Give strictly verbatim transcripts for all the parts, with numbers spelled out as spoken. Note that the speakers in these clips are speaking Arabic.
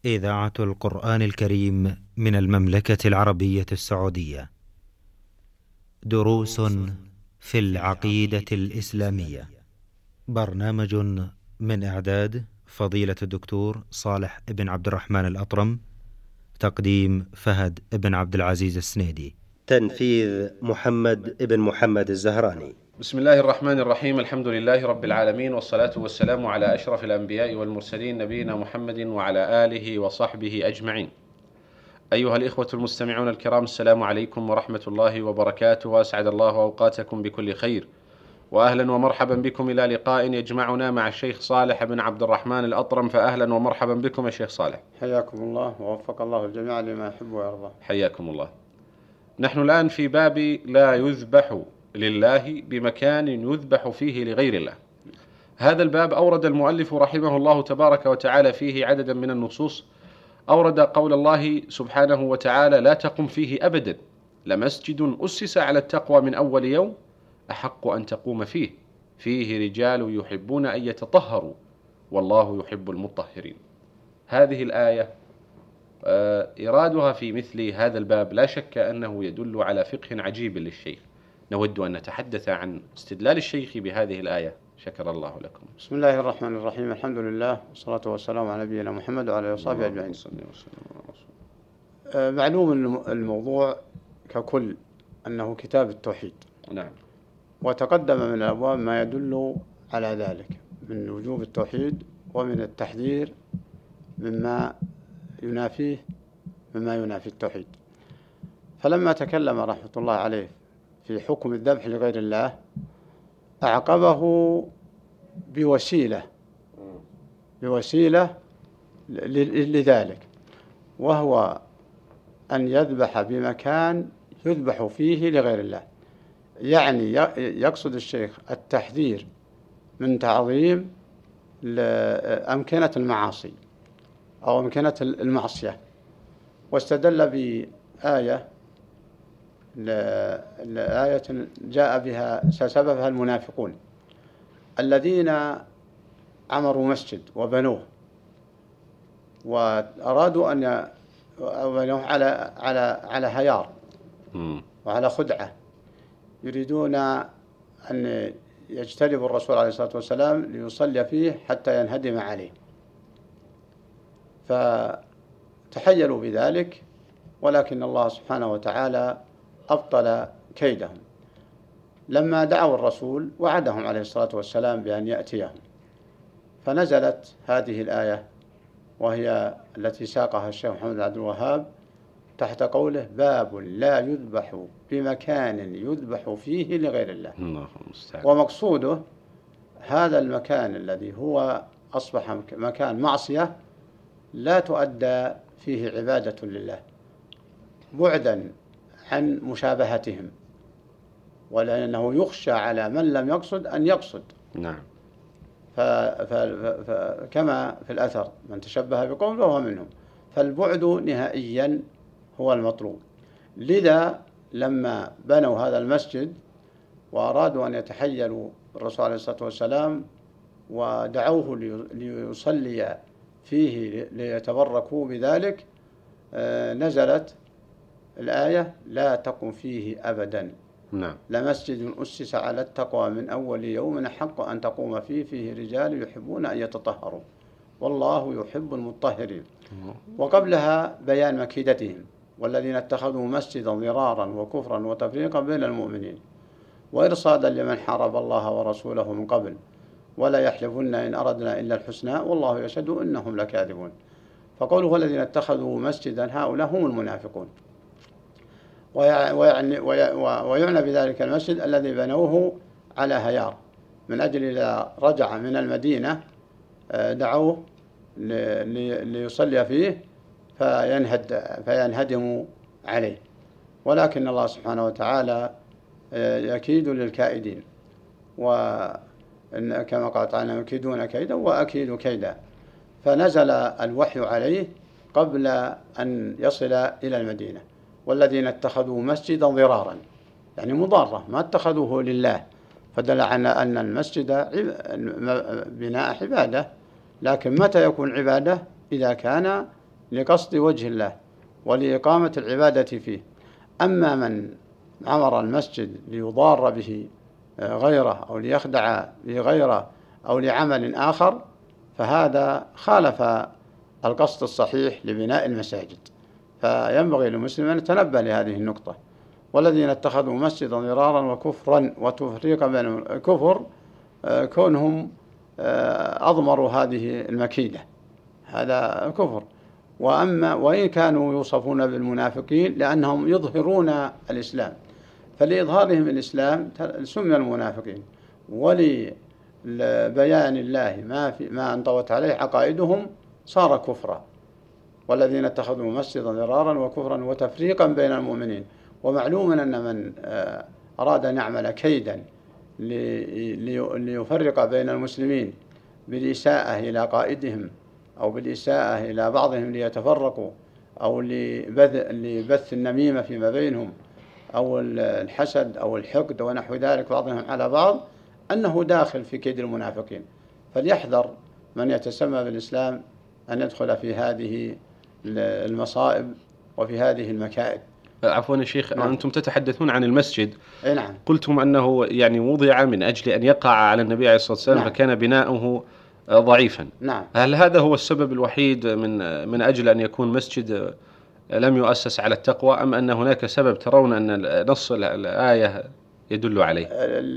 إذاعة القرآن الكريم من المملكة العربية السعودية. دروس في العقيدة الإسلامية. برنامج من إعداد فضيلة الدكتور صالح بن عبد الرحمن الأطرم. تقديم فهد بن عبد العزيز السنيدي. تنفيذ محمد بن محمد الزهراني. بسم الله الرحمن الرحيم. الحمد لله رب العالمين، والصلاة والسلام على أشرف الأنبياء والمرسلين نبينا محمد وعلى آله وصحبه أجمعين. أيها الإخوة المستمعون الكرام، السلام عليكم ورحمة الله وبركاته، وأسعد الله أوقاتكم بكل خير، وأهلا ومرحبا بكم إلى لقاء يجمعنا مع الشيخ صالح بن عبد الرحمن الأطرم. فأهلا ومرحبا بكم يا شيخ صالح. حياكم الله ووفق الله الجميع لما يحب ويرضى. حياكم الله. نحن الآن في باب لا يذبح لله بمكان يذبح فيه لغير الله. هذا الباب أورد المؤلف رحمه الله تبارك وتعالى فيه عددا من النصوص. أورد قول الله سبحانه وتعالى: لا تقم فيه أبدا، لمسجد أسس على التقوى من أول يوم أحق أن تقوم فيه، فيه رجال يحبون أن يتطهروا والله يحب المطهرين. هذه الآية إرادها في مثل هذا الباب لا شك أنه يدل على فقه عجيب للشيخ. نود أن نتحدث عن استدلال الشيخ بهذه الآية، شكر الله لكم. بسم الله الرحمن الرحيم، الحمد لله والصلاة والسلام على نبينا محمد وعلى آله وصحبه أجمعين. معلوم الموضوع ككل أنه كتاب التوحيد. نعم. وتقدم من الأبواب ما يدل على ذلك من وجوب التوحيد ومن التحذير مما ينافيه مما ينافي التوحيد. فلما تكلم رحمة الله عليه في حكم الذبح لغير الله أعقبه بوسيلة بوسيلة لذلك، وهو أن يذبح بمكان يذبح فيه لغير الله. يعني يقصد الشيخ التحذير من تعظيم أمكنة المعاصي أو أمكنة المعصية، واستدل بآية لآية جاء بها سببها المنافقون الذين عمروا مسجد وبنوه وأرادوا أن يبنوه على على على هيار وعلى خدعة، يريدون أن يجتلبوا الرسول عليه الصلاة والسلام ليصلي فيه حتى ينهدم عليه، فتحيلوا بذلك، ولكن الله سبحانه وتعالى أبطل كيدهم لما دعوا الرسول وعدهم عليه الصلاة والسلام بأن يأتيهم، فنزلت هذه الآية وهي التي ساقها الشيخ محمد عبد الوهاب تحت قوله: باب لا يذبح بمكان يذبح فيه لغير الله. ومقصوده هذا المكان الذي هو أصبح مكان معصية لا تؤدى فيه عبادة لله، بعدا عن مشابهتهم، ولأنه يخشى على من لم يقصد أن يقصد. نعم. فكما في الأثر: من تشبه بقوم فهو منهم. فالبعد نهائيا هو المطلوب. لذا لما بنوا هذا المسجد وأرادوا أن يتحيلوا الرسول عليه الصلاة والسلام ودعوه ليصلي فيه ليتبركوا بذلك، نزلت الآية: لا تقم فيه أبدا. نعم. لمسجد أسس على التقوى من أول يوم حق أن تقوم فيه، فيه رجال يحبون أن يتطهروا والله يحب المطهرين. وقبلها بيان مكيدتهم: والذين اتخذوا مسجدا ضرارا وكفرا وتفريقا بين المؤمنين وإرصادا لمن حارب الله ورسوله من قبل ولا يحلفن إن أردنا إلا الحسنى والله يشهد إنهم لكاذبون. فقوله والذين اتخذوا مسجدا هؤلاء هم المنافقون، ويعني ويعنى بذلك المسجد الذي بنوه على هيار، من أجل إذا رجع من المدينة دعوه ليصلي فيه فينهد فينهدم عليه. ولكن الله سبحانه وتعالى يكيد للكائدين، وكما قال تعالى: يكيدون كيدا وأكيد كيدا. فنزل الوحي عليه قبل أن يصل إلى المدينة: والذين اتخذوا مسجدا ضرارا، يعني مضارة، ما اتخذوه لله، فدل على أن المسجد بناء عبادة، لكن متى يكون عبادة؟ إذا كان لقصد وجه الله ولإقامة العبادة فيه. أما من عمر المسجد ليضار به غيره أو ليخدع به غيره أو لعمل آخر فهذا خالف القصد الصحيح لبناء المساجد. فينبغي للمسلم أن يتنبه لهذه النقطة. والذين اتخذوا مسجدا ضرارا وكفرا وتفريقا بين الكفر كونهم أضمروا هذه المكيدة، هذا كفر. وأما وإن كانوا يوصفون بالمنافقين لأنهم يظهرون الإسلام، فلإظهارهم الإسلام سمي المنافقين، ولبيان الله ما في ما انطوت عليه عقائدهم صار كفرا. والذين اتخذوا مسجدا ضرارا وكفرا وتفريقا بين المؤمنين. ومعلوم أن من أراد أن يعمل كيدا ليفرق بين المسلمين بالإساءة إلى قائدهم أو بالإساءة إلى بعضهم ليتفرقوا أو لبث النميمة فيما بينهم أو الحسد أو الحقد ونحو ذلك بعضهم على بعض، أنه داخل في كيد المنافقين. فليحذر من يتسمى بالإسلام أن يدخل في هذه المصائب وفي هذه المكائد. عفوا يا شيخ، نعم. أنتم تتحدثون عن المسجد. نعم. قلتم أنه يعني وضع من أجل أن يقع على النبي عليه الصلاة والسلام. نعم. فكان بناؤه ضعيفا. نعم. هل هذا هو السبب الوحيد من من أجل أن يكون مسجد لم يؤسس على التقوى، أم أن هناك سبب ترون أن نص الآية يدل عليه؟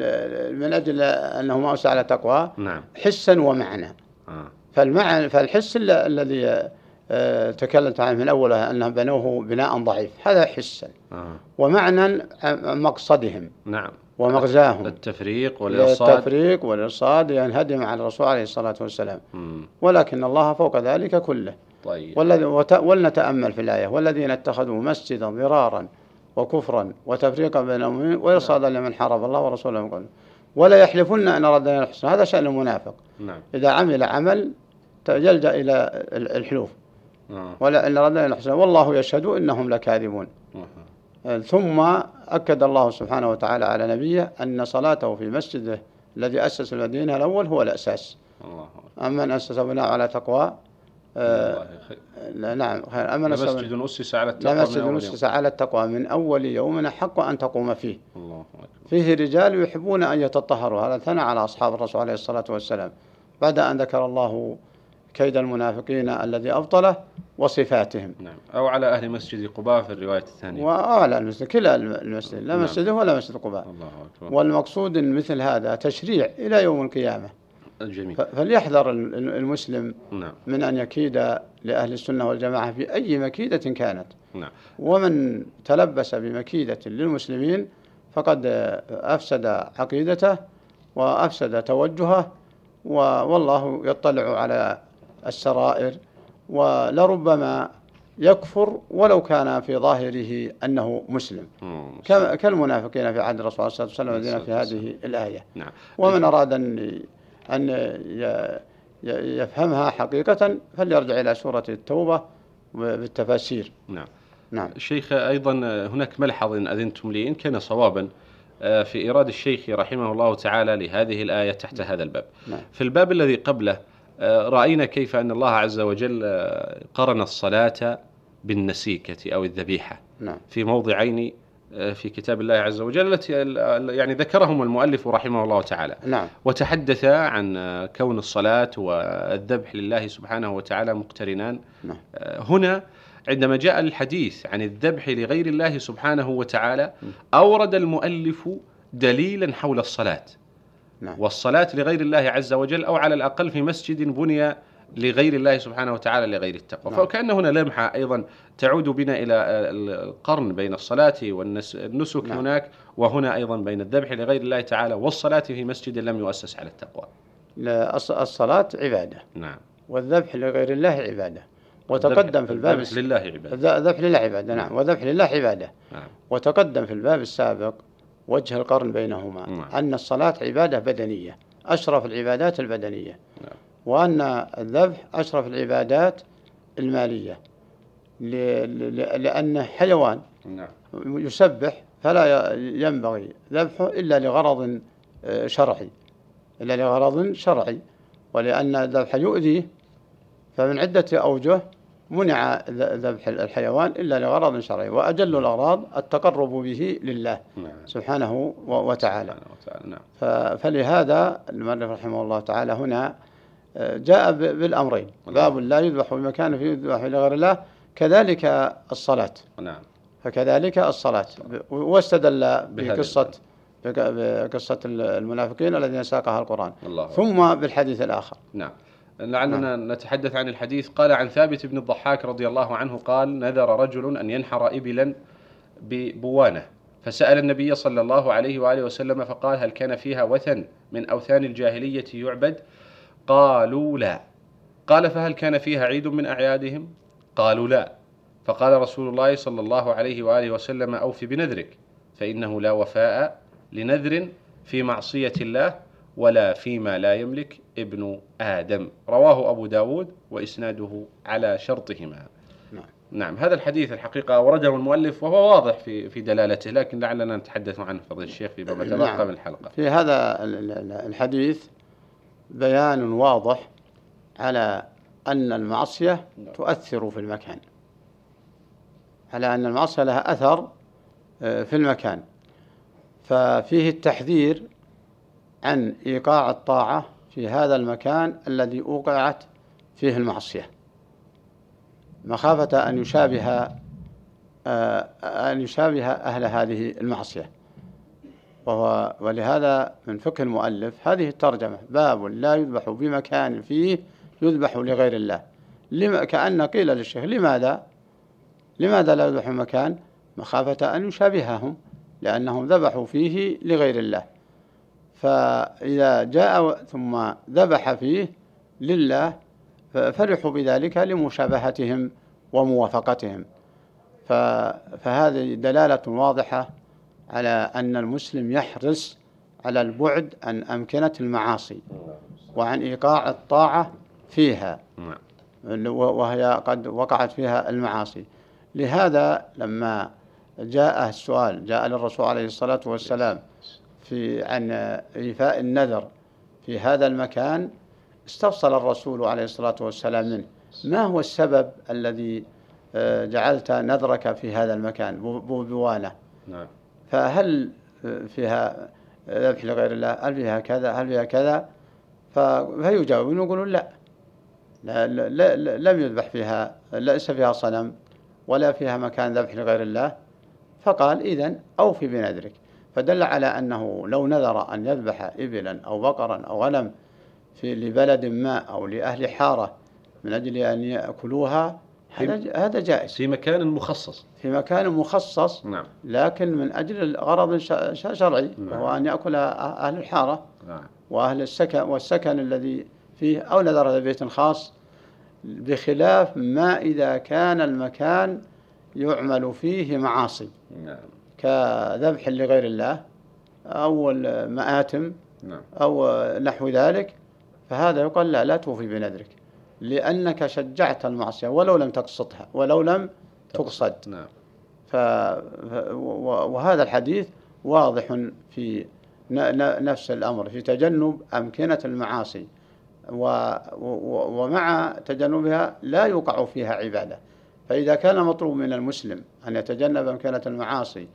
من أجل أنه ما أسس على التقوى. نعم. حسا ومعنى. آه. فالمعنى فالحس الذي تكلمت عنه من أوله أنهم بنوه بناء ضعيف، هذا حسا. آه. ومعنى مقصدهم. نعم. ومغزاهم التفريق والإرصاد. التفريق والإرصاد ينهدم على الرسول عليه الصلاة والسلام. م. ولكن الله فوق ذلك كله. طيب. ولنتأمل في الآية: والذين اتخذوا مسجدا ضرارا وكفرا وتفريقا بين المؤمنين وإرصادا لمن حارب الله ورسوله من قبل ولا يحلفن أن أردنا الحسنى. هذا شأن المنافق. نعم. إذا عمل عمل يلجأ إلى الحلوف. آه. ولا إن أردنا الحسنى والله يشهد إنهم لكاذبون. آه. ثم أكد الله سبحانه وتعالى على نبيه أن صلاته في مسجده الذي أسس المدينة الأول هو الأساس. الله. أما من أسس بناء على تقوى. آه نعم. أما مسجد أسس على التقوى. لا مسجد أسس على التقوى من أول يوم حق أن تقوم فيه. الله أكبر. فيه رجال يحبون أن يتطهروا. هذا ثنى على أصحاب الرسول عليه الصلاة والسلام بعد أن ذكر الله كيد المنافقين الذي أبطله وصفاتهم. نعم. أو على أهل مسجد قباء في الرواية الثانية. وعلى المسجد كلا المسجد لا. نعم. مسجد ولا مسجد قباء. الله أكبر. والمقصود مثل هذا تشريع إلى يوم القيامة. الجميل. فليحذر المسلم. نعم. من أن يكيد لأهل السنة والجماعة في أي مكيدة كانت. نعم. ومن تلبس بمكيدة للمسلمين فقد أفسد عقيدته وأفسد توجهه، والله يطلع على السرائر، ولربما يكفر ولو كان في ظاهره أنه مسلم كالمنافقين في عهد الرسول صلى الله عليه وسلم الذين في هذه الآية. نعم. ومن أراد أن أن يفهمها حقيقة فليرجع إلى سورة التوبة بالتفاسير. نعم. نعم. الشيخ أيضا هناك ملحظ إن أذنتم لي إن كان صوابا في إيراد الشيخ رحمه الله تعالى لهذه الآية تحت هذا الباب. نعم. في الباب الذي قبله رأينا كيف أن الله عز وجل قرن الصلاة بالنسيكة أو الذبيحة. نعم. في موضعين في كتاب الله عز وجل التي يعني ذكرهم المؤلف رحمه الله تعالى. نعم. وتحدث عن كون الصلاة والذبح لله سبحانه وتعالى مقترنان. نعم. هنا عندما جاء الحديث عن الذبح لغير الله سبحانه وتعالى أورد المؤلف دليلا حول الصلاة. نعم. والصلاة لغير الله عز وجل أو على الأقل في مسجد بني لغير الله سبحانه وتعالى لغير التقوى. نعم. فكأن هنا لمحة أيضا تعود بنا إلى القرن بين الصلاة والنسك. نعم. هناك وهنا أيضا بين الذبح لغير الله تعالى والصلاة في مسجد لم يؤسس على التقوى. الصلاة عبادة. نعم. والذبح لغير الله عبادة. وتقدم في الباب الذبح لله عبادة. الذبح لله عبادة. نعم. والذبح لله عبادة. نعم. وتقدم في الباب السابق وجه القرن بينهما. نعم. أن الصلاة عبادة بدنية أشرف العبادات البدنية. نعم. وأن الذبح أشرف العبادات المالية لأنه حيوان. نعم. يسبح فلا ينبغي ذبحه إلا لغرض شرعي إلا لغرض شرعي ولأن الذبح يؤذيه فمن عدة أوجه منع ذبح الحيوان إلا لغرض شرعي، وأجل الأغراض التقرب به لله سبحانه وتعالى. فلهذا المؤلف رحمه الله تعالى هنا جاء بالأمرين: باب لا يذبح بمكان فيه يذبح لغير الله، كذلك الصلاة. نعم. فكذلك الصلاة، واستدل بقصة بقصة المنافقين الذين ساقها القرآن، ثم بالحديث الآخر. نعم. لعلنا نعم. نتحدث عن الحديث. قال عن ثابت بن الضحاك رضي الله عنه قال: نذر رجل أن ينحر إبلا ببوانة، فسأل النبي صلى الله عليه وآله وسلم فقال: هل كان فيها وثن من أوثان الجاهلية يعبد؟ قالوا لا. قال: فهل كان فيها عيد من أعيادهم؟ قالوا لا. فقال رسول الله صلى الله عليه وآله وسلم: أوف بنذرك، فإنه لا وفاء لنذر في معصية الله ولا فيما لا يملك ابن آدم. رواه أبو داود وإسناده على شرطهما. نعم. نعم. هذا الحديث الحقيقة أورده المؤلف وهو واضح في في دلالته، لكن لعلنا نتحدث عنه فضيلة الشيخ في بما تبقى نعم. من الحلقة. في هذا الحديث بيان واضح على أن المعصية تؤثر في المكان، على أن المعصية لها أثر في المكان، ففيه التحذير عن إيقاع الطاعة في هذا المكان الذي أوقعت فيه المعصية، مخافة أن يشابه أن يشابه أهل هذه المعصية. وهو ولهذا من فقه المؤلف هذه الترجمة: باب لا يذبح بمكان فيه يذبح لغير الله. لما كأن قيل للشيخ: لماذا لماذا لا يذبح مكان؟ مخافة أن يشابههم، لأنهم ذبحوا فيه لغير الله. فإذا جاء ثم ذبح فيه لله فرحوا بذلك لمشابهتهم وموافقتهم. فهذه دلالة واضحة على أن المسلم يحرص على البعد عن أمكنة المعاصي وعن إيقاع الطاعة فيها، وهي قد وقعت فيها المعاصي. لهذا لما جاء السؤال جاء للرسول عليه الصلاة والسلام في عن إيفاء النذر في هذا المكان، استفصل الرسول عليه الصلاة والسلام منه: ما هو السبب الذي جعلت نذرك في هذا المكان بوانة؟ فهل فيها ذبح لغير الله؟ هل فيها كذا؟ هل فيها كذا؟ فيجاوبون يقولون لا. لا, لا, لا لم يذبح فيها، ليس فيها صنم ولا فيها مكان ذبح لغير الله. فقال: إذن أوفي بنذرك. فدل على أنه لو نذر أن يذبح إبلا أو بقرا أو غنم في لبلد ما أو لأهل حارة من أجل أن يأكلوها، هذا جائز في مكان مخصص في مكان مخصص نعم. لكن من أجل غرض شرعي، نعم. وهو أن يأكل أهل الحارة، نعم. وأهل السكن والسكن الذي فيه، أو نذر بيت خاص، بخلاف ما إذا كان المكان يعمل فيه معاصي، نعم. كذبح لغير الله أو المآتم، نعم. أو نحو ذلك، فهذا يقال لا لا توفي بنذرك، لأنك شجعت المعصية ولو لم تقصدها ولو لم تقصد. نعم. ف... وهذا الحديث واضح في نفس الأمر، في تجنب أمكنة المعاصي، و... ومع تجنبها لا يوقع فيها عبادة. فإذا كان مطلوب من المسلم أن يتجنب أمكنة المعاصي،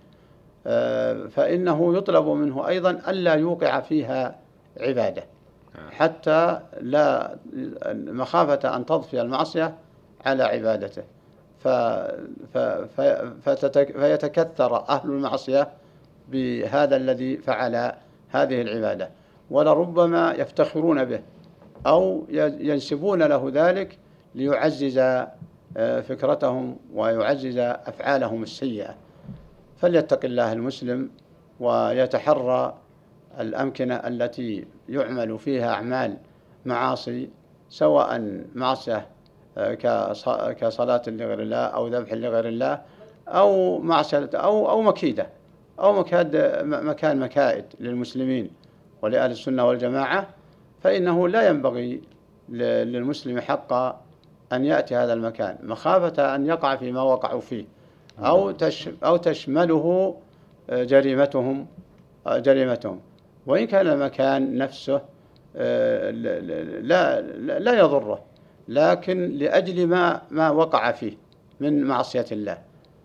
فإنه يطلب منه أيضا ألا يوقع فيها عبادة، حتى لا مخافة أن تضفي المعصية على عبادته، ف... ف... فتتك... فيتكثر أهل المعصية بهذا الذي فعل هذه العبادة، ولربما يفتخرون به أو ينسبون له ذلك ليعزز فكرتهم ويعزز أفعالهم السيئة. فليتق الله المسلم ويتحرى الأمكنة التي يعمل فيها أعمال معاصي، سواء معصية كصلاة لغير الله أو ذبح لغير الله أو معصية أو أو مكيدة أو مكاد مكان مكائد للمسلمين ولأهل السنة والجماعة، فإنه لا ينبغي للمسلم حقا أن يأتي هذا المكان مخافة أن يقع فيما وقعوا فيه، أو أو تشمله جريمتهم جريمتهم وإن كان المكان نفسه لا لا يضره، لكن لأجل ما ما وقع فيه من معصية الله.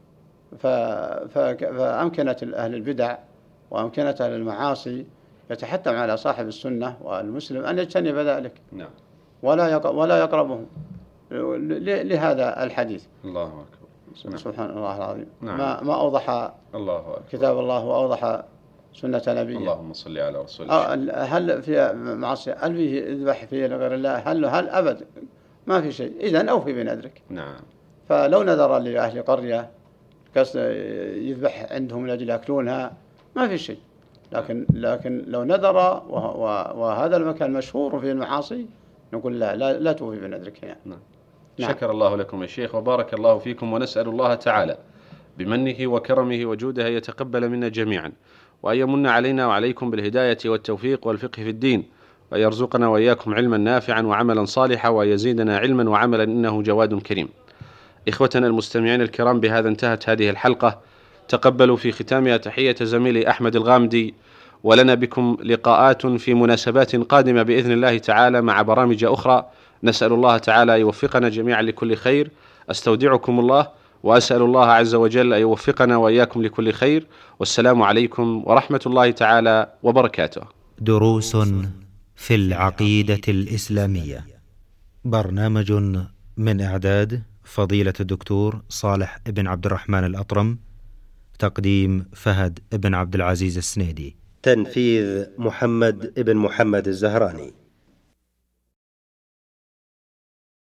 فأمكنة أهل البدع وأمكنة أهل المعاصي يتحتم على صاحب السنة والمسلم أن يجتنب ذلك. نعم. ولا ولا يقربهم لهذا الحديث. الله أكبر. سبحان الله العظيم. نعم. ما ما أوضح الله أكبر. كتاب الله وأوضح سنة نبيه. اللهم صل على رسول الله. هل في معصية هل فيه يذبح فيه لغير الله؟ هل هل أبد ما في شيء. إذن أوفي بنذرك. نعم. فلو نذر لأهل قرية يذبح عندهم لأجل يأكلونها ما في شيء، لكن لكن لو نذر وهذا المكان مشهور في المعاصي نقول لا لا, لا توفي بنذرك. يعني. نعم. نعم. شكر الله لكم يا شيخ وبارك الله فيكم، ونسأل الله تعالى بمنه وكرمه وجوده يتقبل منا جميعا، وأن يمن علينا وعليكم بالهداية والتوفيق والفقه في الدين، وأن يرزقنا وإياكم علما نافعا وعملا صالحا، ويزيدنا علما وعملا إنه جواد كريم. إخوتنا المستمعين الكرام، بهذا انتهت هذه الحلقة. تقبلوا في ختامها تحية زميلي أحمد الغامدي، ولنا بكم لقاءات في مناسبات قادمة بإذن الله تعالى مع برامج أخرى. نسأل الله تعالى يوفقنا جميعا لكل خير. أستودعكم الله وأسأل الله عز وجل أن يوفقنا وإياكم لكل خير، والسلام عليكم ورحمة الله تعالى وبركاته. دروس في العقيدة الإسلامية، برنامج من إعداد فضيلة الدكتور صالح بن عبد الرحمن الأطرم، تقديم فهد بن عبد العزيز السنيدي، تنفيذ محمد بن محمد الزهراني.